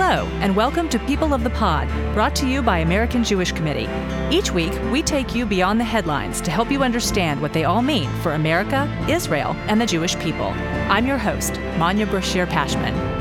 Hello, and welcome to People of the Pod, brought to you by American Jewish Committee. Each week, we take you beyond the headlines to help you understand what they all mean for America, Israel, and the Jewish people. I'm your host, Manya Brashear-Pashman.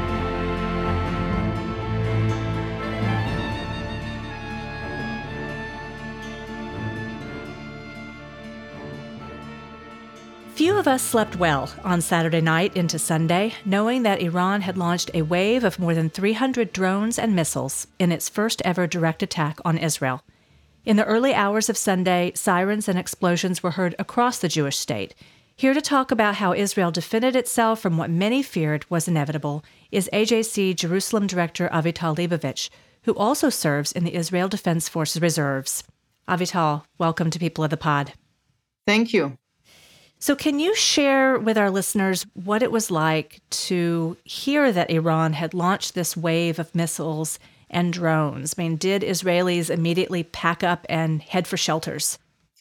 Few of us slept well on Saturday night into Sunday, knowing that Iran had launched a wave of more than 300 drones and missiles in its first ever direct attack on Israel. In the early hours of Sunday, sirens and explosions were heard across the Jewish state. Here to talk about how Israel defended itself from what many feared was inevitable is AJC Jerusalem Director Avital Leibovich, who also serves in the Israel Defense Forces Reserves. Avital, welcome to People of the Pod. Thank you. So can you share with our listeners what it was like to hear that Iran had launched this wave of missiles and drones? I mean, did Israelis immediately pack up and head for shelters?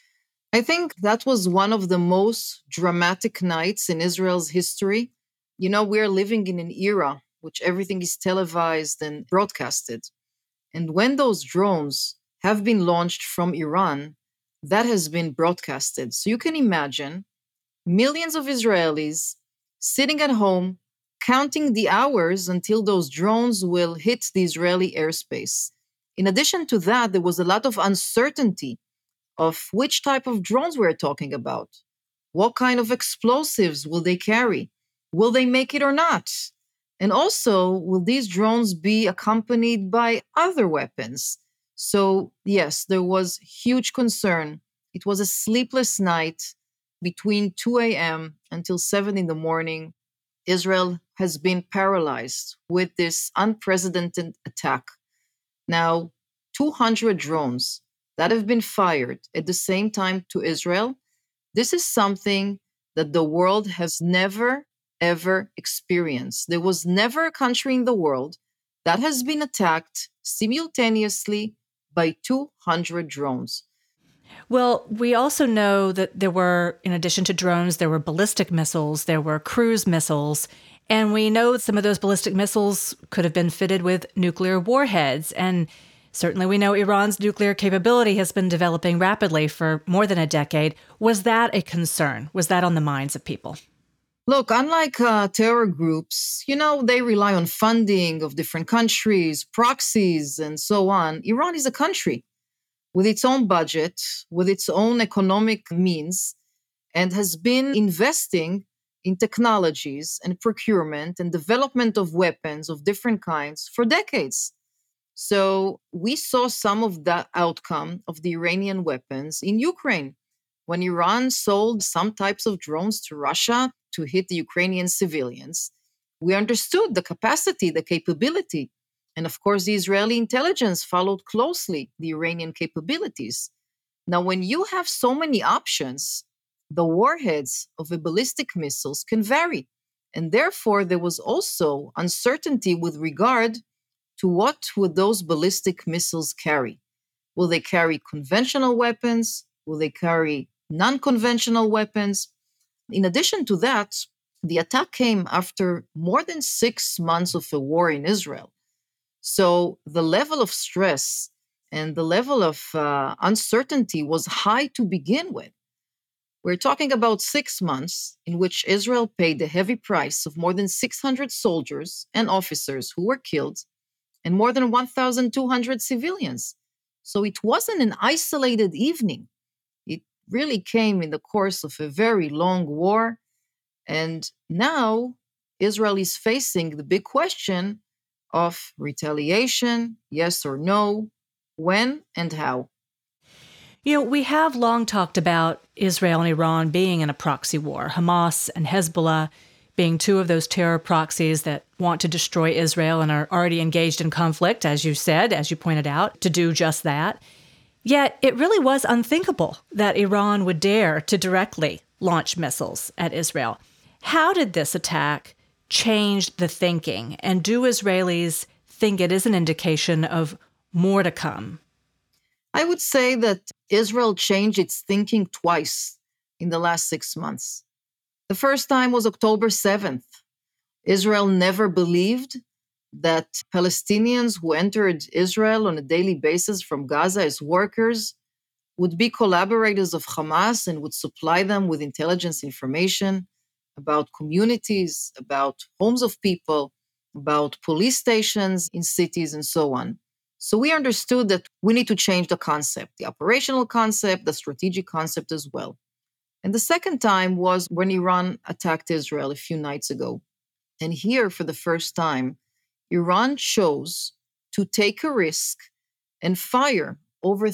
I think that was one of the most dramatic nights in Israel's history. You know, we're living in an era which everything is televised and broadcasted. And when those drones have been launched from Iran, that has been broadcasted. So you can imagine millions of Israelis sitting at home, counting the hours until those drones will hit the Israeli airspace. In addition to that, there was a lot of uncertainty of which type of drones we're talking about. What kind of explosives will they carry? Will they make it or not? And also, will these drones be accompanied by other weapons? So, yes, there was huge concern. It was a sleepless night. Between 2 a.m. until 7 in the morning, Israel has been paralyzed with this unprecedented attack. Now, 200 drones that have been fired at the same time to Israel, this is something that the world has never, ever experienced. There was never a country in the world that has been attacked simultaneously by 200 drones. Well, we also know that there were, in addition to drones, there were ballistic missiles, there were cruise missiles, and we know some of those ballistic missiles could have been fitted with nuclear warheads. And certainly we know Iran's nuclear capability has been developing rapidly for more than a decade. Was that a concern? Was that on the minds of people? Look, unlike terror groups, they rely on funding of different countries, proxies, and so on. Iran is a country with its own budget, with its own economic means, and has been investing in technologies and procurement and development of weapons of different kinds for decades. So we saw some of that outcome of the Iranian weapons in Ukraine, when Iran sold some types of drones to Russia to hit the Ukrainian civilians. We understood the capacity, the capability. And of course, the Israeli intelligence followed closely the Iranian capabilities. Now, when you have so many options, the warheads of the ballistic missiles can vary. And therefore, there was also uncertainty with regard to what would those ballistic missiles carry. Will they carry conventional weapons? Will they carry non-conventional weapons? In addition to that, the attack came after more than 6 months of a war in Israel. So the level of stress and the level of uncertainty was high to begin with. We're talking about 6 months in which Israel paid the heavy price of more than 600 soldiers and officers who were killed and more than 1,200 civilians. So it wasn't an isolated evening. It really came in the course of a very long war. And now Israel is facing the big question of retaliation, yes or no, when and how. You know, we have long talked about Israel and Iran being in a proxy war, Hamas and Hezbollah being two of those terror proxies that want to destroy Israel and are already engaged in conflict, as you said, as you pointed out, to do just that. Yet it really was unthinkable that Iran would dare to directly launch missiles at Israel. How did this attack change the thinking? And do Israelis think it is an indication of more to come? I would say that Israel changed its thinking twice in the last 6 months. The first time was October 7th. Israel never believed that Palestinians who entered Israel on a daily basis from Gaza as workers would be collaborators of Hamas and would supply them with intelligence information about communities, about homes of people, about police stations in cities, and so on. So we understood that we need to change the concept, the operational concept, the strategic concept as well. And the second time was when Iran attacked Israel a few nights ago. And here, for the first time, Iran chose to take a risk and fire over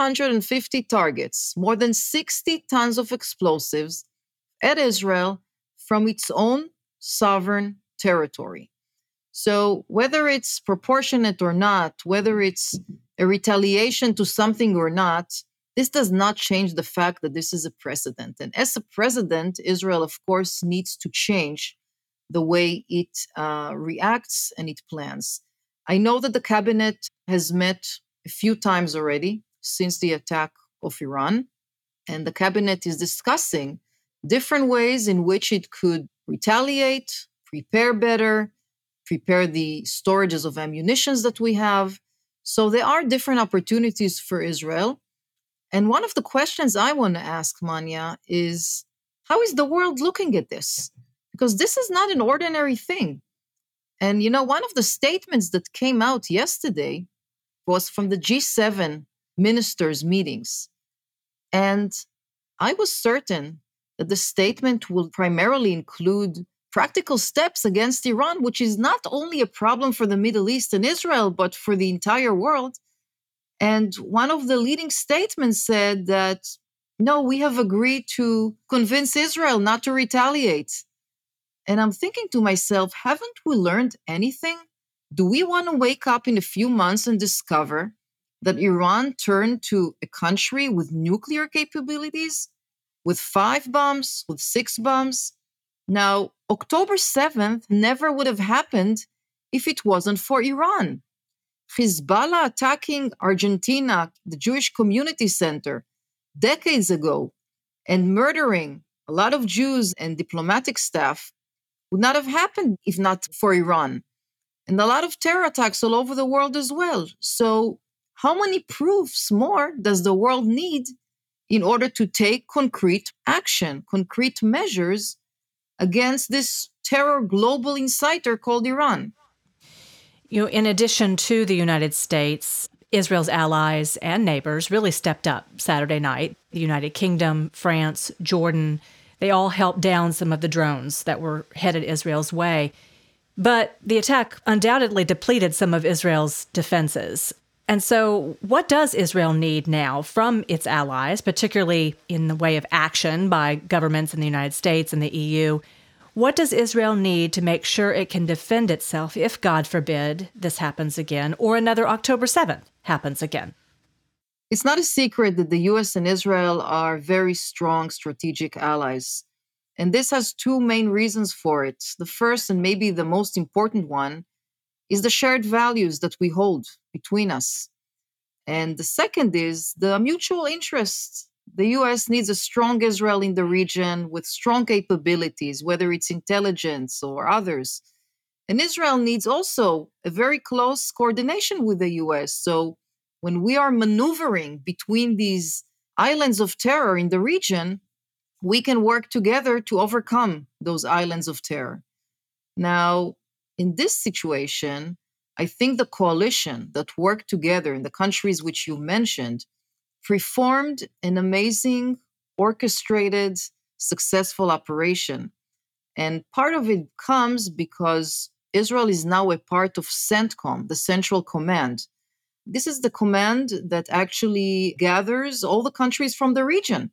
350 targets, more than 60 tons of explosives at Israel from its own sovereign territory. So, whether it's proportionate or not, whether it's a retaliation to something or not, this does not change the fact that this is a precedent. And as a precedent, Israel, of course, needs to change the way it reacts and it plans. I know that the cabinet has met a few times already since the attack of Iran, and the cabinet is discussing different ways in which it could retaliate, prepare better, prepare the storages of ammunitions that we have. So there are different opportunities for Israel. And one of the questions I want to ask, Manya, is how is the world looking at this? Because this is not an ordinary thing. And, one of the statements that came out yesterday was from the G7 ministers' meetings. And I was certain that the statement will primarily include practical steps against Iran, which is not only a problem for the Middle East and Israel, but for the entire world. And one of the leading statements said that, no, we have agreed to convince Israel not to retaliate. And I'm thinking to myself, haven't we learned anything? Do we want to wake up in a few months and discover that Iran turned to a country with nuclear capabilities, with 5 bombs, with 6 bombs? Now, October 7th never would have happened if it wasn't for Iran. Hezbollah attacking Argentina, the Jewish Community Center, decades ago, and murdering a lot of Jews and diplomatic staff would not have happened if not for Iran. And a lot of terror attacks all over the world as well. So, how many proofs more does the world need in order to take concrete action, concrete measures against this terror global inciter called Iran? In addition to the United States, Israel's allies and neighbors really stepped up Saturday night. The United Kingdom, France, Jordan, they all helped down some of the drones that were headed Israel's way. But the attack undoubtedly depleted some of Israel's defenses. And so what does Israel need now from its allies, particularly in the way of action by governments in the United States and the EU? What does Israel need to make sure it can defend itself if, God forbid, this happens again or another October 7th happens again? It's not a secret that the US and Israel are very strong strategic allies. And this has 2 main reasons for it. The first, and maybe the most important one, is the shared values that we hold between us. And the second is the mutual interests. The US needs a strong Israel in the region with strong capabilities, whether it's intelligence or others. And Israel needs also a very close coordination with the US. So when we are maneuvering between these islands of terror in the region, we can work together to overcome those islands of terror. Now, in this situation, I think the coalition that worked together in the countries which you mentioned performed an amazing, orchestrated, successful operation. And part of it comes because Israel is now a part of CENTCOM, the Central Command. This is the command that actually gathers all the countries from the region.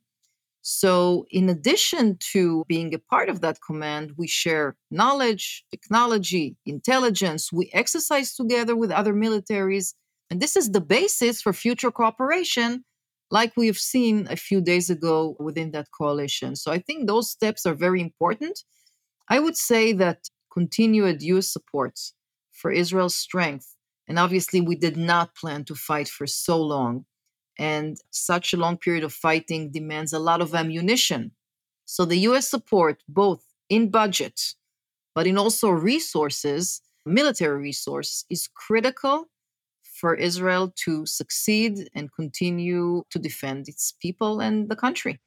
So, in addition to being a part of that command, we share knowledge, technology, intelligence. We exercise together with other militaries. And this is the basis for future cooperation, like we have seen a few days ago within that coalition. So, I think those steps are very important. I would say that continued US support for Israel's strength, and obviously we did not plan to fight for so long. And such a long period of fighting demands a lot of ammunition. So the US support, both in budget, but in also resources, military resource is critical for Israel to succeed and continue to defend its people and the country.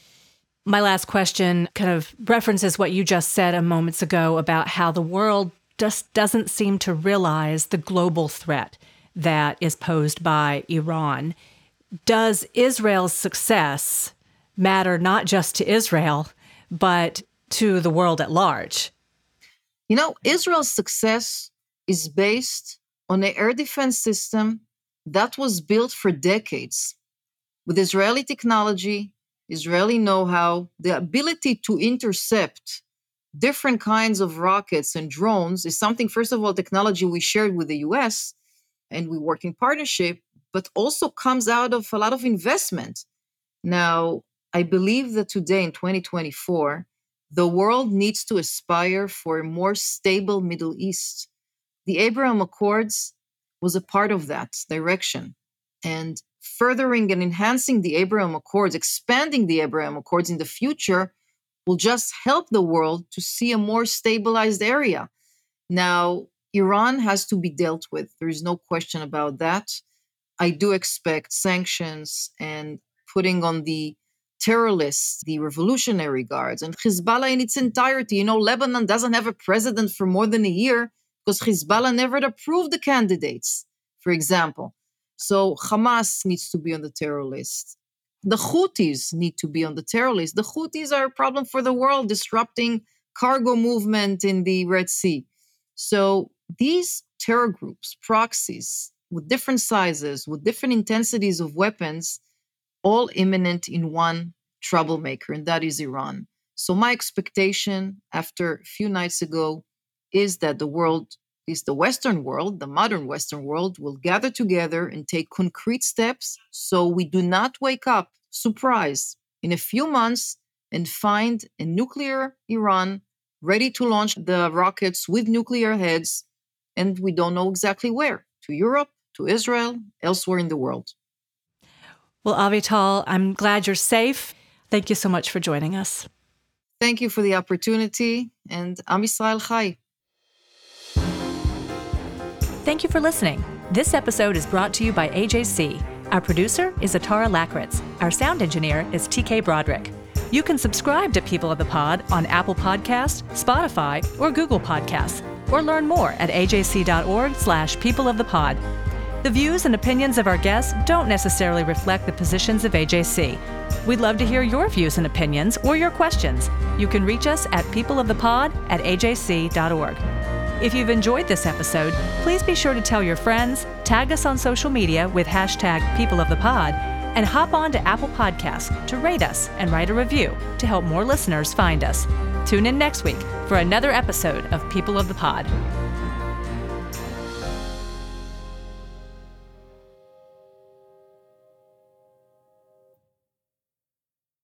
My last question kind of references what you just said a moments ago about how the world just doesn't seem to realize the global threat that is posed by Iran. Does Israel's success matter not just to Israel, but to the world at large? Israel's success is based on an air defense system that was built for decades with Israeli technology, Israeli know-how, the ability to intercept different kinds of rockets and drones is something, first of all, technology we shared with the US and we work in partnership, but also comes out of a lot of investment. Now, I believe that today in 2024, the world needs to aspire for a more stable Middle East. The Abraham Accords was a part of that direction. And furthering and enhancing the Abraham Accords, expanding the Abraham Accords in the future will just help the world to see a more stabilized area. Now, Iran has to be dealt with. There is no question about that. I do expect sanctions and putting on the terror list the Revolutionary Guards and Hezbollah in its entirety. Lebanon doesn't have a president for more than a year because Hezbollah never approved the candidates, for example. So Hamas needs to be on the terror list. The Houthis need to be on the terror list. The Houthis are a problem for the world, disrupting cargo movement in the Red Sea. So these terror groups, proxies, with different sizes, with different intensities of weapons, all imminent in one troublemaker, and that is Iran. So my expectation after a few nights ago is that the Western world, the modern Western world, will gather together and take concrete steps so we do not wake up surprised in a few months and find a nuclear Iran ready to launch the rockets with nuclear heads, and we don't know exactly where, to Europe, to Israel, elsewhere in the world. Well, Avital, I'm glad you're safe. Thank you so much for joining us. Thank you for the opportunity, and Am Yisrael Chai. Thank you for listening. This episode is brought to you by AJC. Our producer is Atara Lakritz. Our sound engineer is TK Broderick. You can subscribe to People of the Pod on Apple Podcasts, Spotify, or Google Podcasts, or learn more at ajc.org/peopleofthepod. The views and opinions of our guests don't necessarily reflect the positions of AJC. We'd love to hear your views and opinions or your questions. You can reach us at peopleofthepod@ajc.org. If you've enjoyed this episode, please be sure to tell your friends, tag us on social media with #PeopleOfThePod, and hop on to Apple Podcasts to rate us and write a review to help more listeners find us. Tune in next week for another episode of People of the Pod.